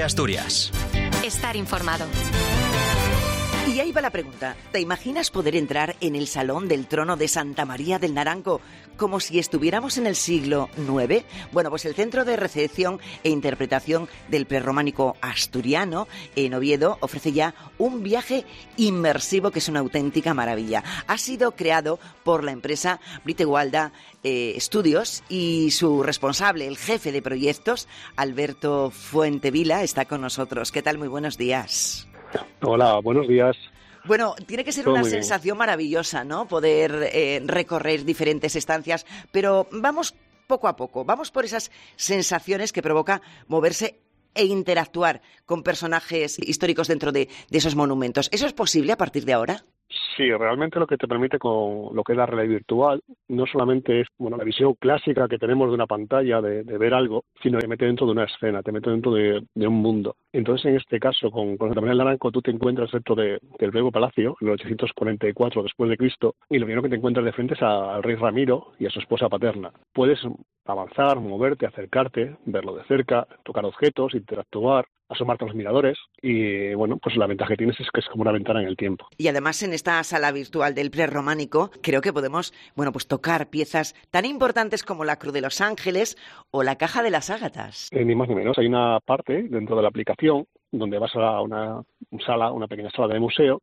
de Asturias. Estar informado. Y ahí va la pregunta. ¿Te imaginas poder entrar en el Salón del Trono de Santa María del Naranco como si estuviéramos en el siglo IX? Bueno, pues el Centro de Recepción e Interpretación del Prerrománico Asturiano en Oviedo ofrece ya un viaje inmersivo que es una auténtica maravilla. Ha sido creado por la empresa Britegualda Studios y su responsable, el jefe de proyectos, Alberto Fuentevila, está con nosotros. ¿Qué tal? Muy buenos días. Hola, buenos días. Bueno, tiene que ser Todo una muy bien. sensación maravillosa, ¿no? Poder recorrer diferentes estancias, pero vamos poco a poco, vamos por esas sensaciones que provoca moverse e interactuar con personajes históricos dentro de esos monumentos. ¿Eso es posible a partir de ahora? Sí, realmente lo que te permite con lo que es la realidad virtual no solamente es la visión clásica que tenemos de una pantalla de ver algo, sino que te mete dentro de una escena, te mete dentro de un mundo. Entonces, en este caso, con Santa María del Naranco, tú te encuentras dentro del Viejo Palacio, en el 844 después de Cristo, y lo primero que te encuentras de frente es al rey Ramiro y a su esposa paterna. Puedes avanzar, moverte, acercarte, verlo de cerca, tocar objetos, interactuar, asomarte a los miradores y, pues la ventaja que tienes es que es como una ventana en el tiempo. Y además en esta sala virtual del prerrománico creo que podemos, pues tocar piezas tan importantes como la Cruz de los Ángeles o la Caja de las Ágatas. Ni más ni menos. Hay una parte dentro de la aplicación donde vas a una pequeña sala de museo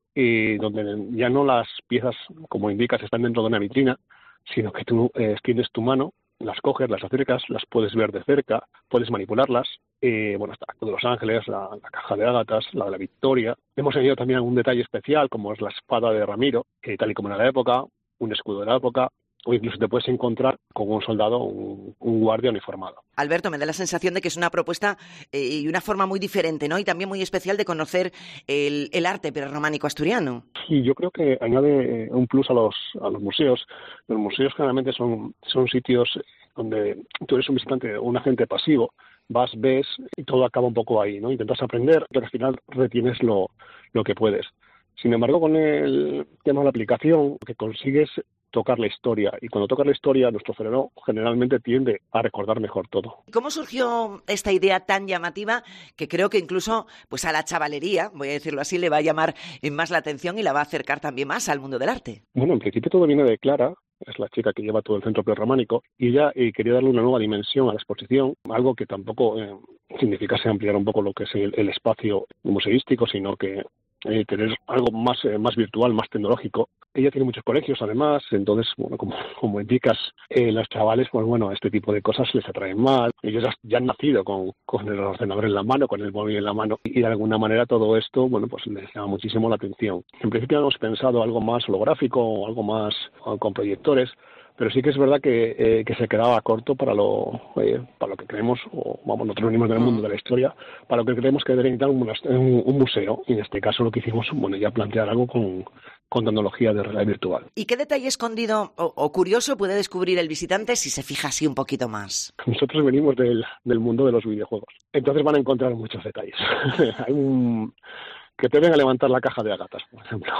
y donde ya no las piezas, como indicas, están dentro de una vitrina, sino que tú extiendes tu mano, las coges, las acercas, las puedes ver de cerca, puedes manipularlas. Está la Cruz de los Ángeles, la Caja de Ágatas, la de la Victoria. Hemos añadido también algún detalle especial, como es la espada de Ramiro, que tal y como en la época, un escudo de la época, o incluso te puedes encontrar con un soldado, un guardia uniformado. Alberto, me da la sensación de que es una propuesta y una forma muy diferente, ¿no? Y también muy especial de conocer el arte prerrománico asturiano. Sí, yo creo que añade un plus a los museos. Los museos generalmente son sitios donde tú eres un visitante, un agente pasivo, vas, ves y todo acaba un poco ahí, ¿no? Intentas aprender, pero al final retienes lo que puedes. Sin embargo, con el tema de la aplicación, lo que consigues tocar la historia, y cuando tocas la historia nuestro cerebro generalmente tiende a recordar mejor todo. ¿Cómo surgió esta idea tan llamativa que creo que incluso a la chavalería, voy a decirlo así, le va a llamar más la atención y la va a acercar también más al mundo del arte? Bueno, en principio todo viene de Clara, es la chica que lleva todo el centro prerrománico, y ella quería darle una nueva dimensión a la exposición, algo que tampoco significase ampliar un poco lo que es el espacio museístico, sino que tener algo más virtual, más tecnológico. Ella tiene muchos colegios, además, entonces, como indicas, los chavales, este tipo de cosas les atraen más. Ellos ya han nacido con el ordenador en la mano, con el móvil en la mano, y de alguna manera todo esto, les llama muchísimo la atención. En principio hemos pensado algo más holográfico, o algo más con proyectores, pero sí que es verdad que se quedaba corto para lo que creemos, nosotros venimos del mundo de la historia, para lo que creemos que debería necesitar un museo, y en este caso lo que hicimos, ya plantear algo con tecnología de realidad virtual. ¿Y qué detalle escondido o curioso puede descubrir el visitante si se fija así un poquito más? Nosotros venimos del mundo de los videojuegos, entonces van a encontrar muchos detalles. Hay que te venga a levantar la caja de Ágatas, por ejemplo.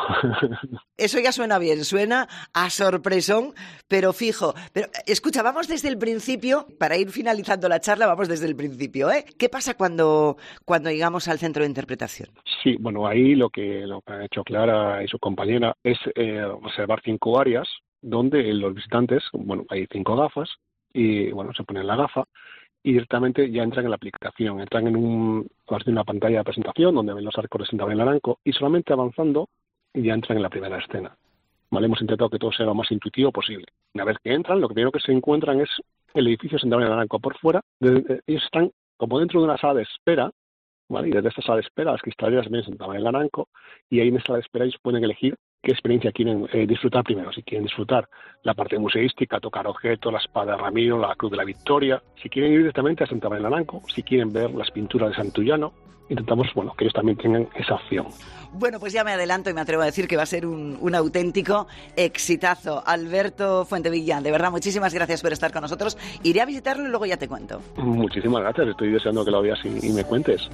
Eso ya suena bien, suena a sorpresón, pero fijo. Pero escucha, vamos desde el principio, para ir finalizando la charla, vamos desde el principio, ¿eh? ¿Qué pasa cuando llegamos al centro de interpretación? Sí, ahí lo que ha hecho Clara y su compañera es reservar 5 áreas donde los visitantes, hay 5 gafas y, se ponen la gafa y directamente ya entran en la aplicación, entran en una pantalla de presentación donde ven los arcos de Santa María del Naranco y solamente avanzando ya entran en la primera escena. Hemos intentado que todo sea lo más intuitivo posible. Una vez que entran, lo primero que se encuentran es el edificio de Santa María del Naranco por fuera. Ellos están como dentro de una sala de espera, ¿vale? Y desde esta sala de espera las cristaleras ven Santa María del Naranco y ahí en esta sala de espera ellos pueden elegir qué experiencia quieren disfrutar primero. Si quieren disfrutar la parte museística, tocar objetos, la espada de Ramiro, la Cruz de la Victoria. Si quieren ir directamente a Santa María del Naranco, si quieren ver las pinturas de Santullano, intentamos que ellos también tengan esa opción. Bueno, pues ya me adelanto y me atrevo a decir que va a ser un auténtico exitazo. Alberto Fuentevilla, de verdad, muchísimas gracias por estar con nosotros. Iré a visitarlo y luego ya te cuento. Muchísimas gracias, estoy deseando que lo veas y me cuentes.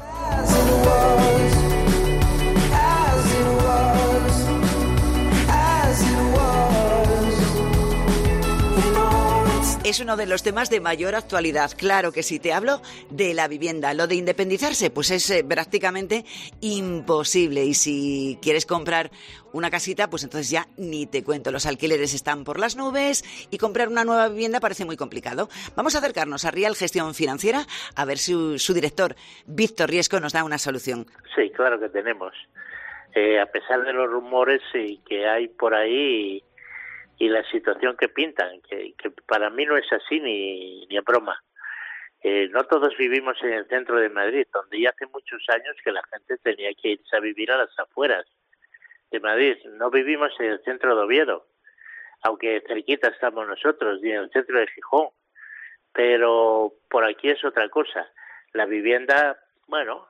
Es uno de los temas de mayor actualidad, claro que sí. Te hablo de la vivienda. Lo de independizarse, pues es prácticamente imposible. Y si quieres comprar una casita, pues entonces ya ni te cuento. Los alquileres están por las nubes y comprar una nueva vivienda parece muy complicado. Vamos a acercarnos a Rial Gestión Financiera a ver si su director, Víctor Riesco, nos da una solución. Sí, claro que tenemos. A pesar de los rumores que hay por ahí y la situación que pintan, que para mí no es así ni a broma. No todos vivimos en el centro de Madrid, donde ya hace muchos años que la gente tenía que irse a vivir a las afueras de Madrid. No vivimos en el centro de Oviedo, aunque cerquita estamos nosotros, y en el centro de Gijón. Pero por aquí es otra cosa. La vivienda, bueno,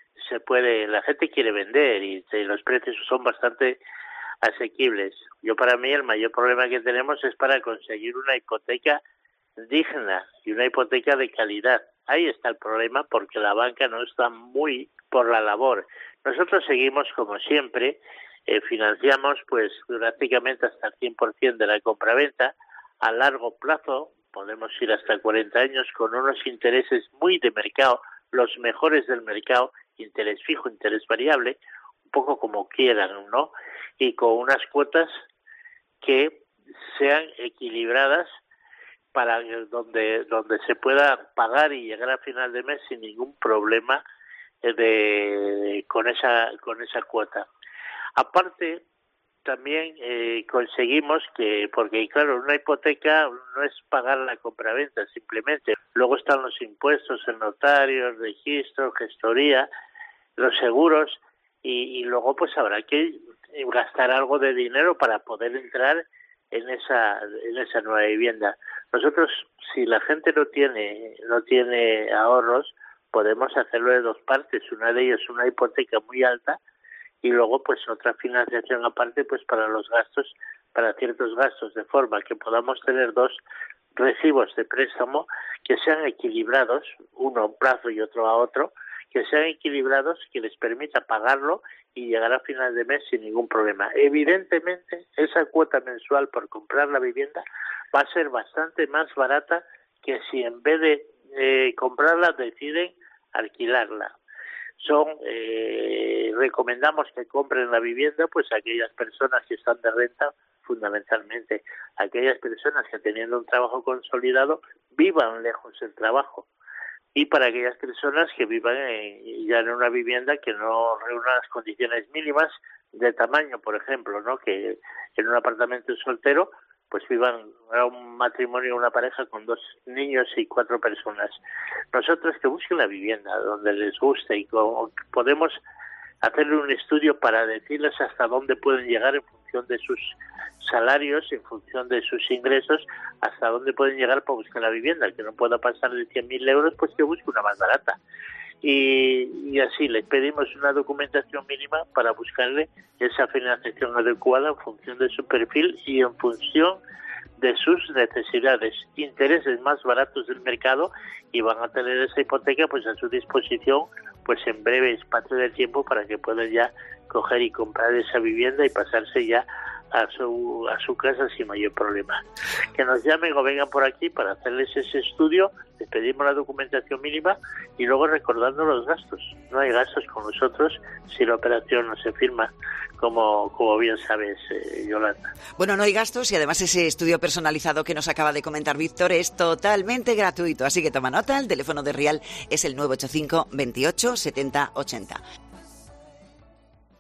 la gente quiere vender y los precios son bastante asequibles. Para mí el mayor problema que tenemos es para conseguir una hipoteca digna y una hipoteca de calidad. Ahí está el problema, porque la banca no está muy por la labor. Nosotros seguimos como siempre, financiamos pues prácticamente hasta el 100% de la compraventa a largo plazo, podemos ir hasta 40 años con unos intereses muy de mercado, los mejores del mercado, interés fijo, interés variable, un poco como quieran, ¿no? Y con unas cuotas que sean equilibradas para donde se pueda pagar y llegar a final de mes sin ningún problema con esa cuota. Aparte, también conseguimos porque claro, una hipoteca no es pagar la compraventa simplemente, luego están los impuestos, el notario, el registro, gestoría, los seguros, y luego pues habrá que gastar algo de dinero para poder entrar en esa nueva vivienda. Nosotros, si la gente no tiene ahorros, podemos hacerlo de dos partes. Una de ellas una hipoteca muy alta y luego pues otra financiación aparte pues para los gastos, para ciertos gastos, de forma que podamos tener dos recibos de préstamo que sean equilibrados, uno a un plazo y otro a otro, que sean equilibrados, que les permita pagarlo y llegar a final de mes sin ningún problema. Evidentemente, esa cuota mensual por comprar la vivienda va a ser bastante más barata que si en vez de comprarla deciden alquilarla. Recomendamos que compren la vivienda pues aquellas personas que están de renta, fundamentalmente aquellas personas que teniendo un trabajo consolidado vivan lejos del trabajo, y para aquellas personas que vivan ya en una vivienda que no reúna las condiciones mínimas de tamaño, por ejemplo, ¿no? Que en un apartamento soltero pues vivan un matrimonio, una pareja con 2 niños y 4 personas. Nosotros que busquen la vivienda donde les guste y podemos hacerle un estudio para decirles hasta dónde pueden llegar en función de sus salarios, en función de sus ingresos, hasta dónde pueden llegar para buscar la vivienda, que no pueda pasar de 100.000 euros, pues que busque una más barata. Y así les pedimos una documentación mínima para buscarle esa financiación adecuada en función de su perfil y en función de sus necesidades, intereses más baratos del mercado, y van a tener esa hipoteca pues a su disposición pues en breve espacio de tiempo para que puedan ya coger y comprar esa vivienda y pasarse ya a su casa sin mayor problema. Que nos llamen o vengan por aquí para hacerles ese estudio, les pedimos la documentación mínima y luego recordando los gastos. No hay gastos con nosotros si la operación no se firma, como bien sabes, Yolanda. Bueno, no hay gastos y además ese estudio personalizado que nos acaba de comentar Víctor es totalmente gratuito, así que toma nota, el teléfono de Rial es el 985 28 70 80.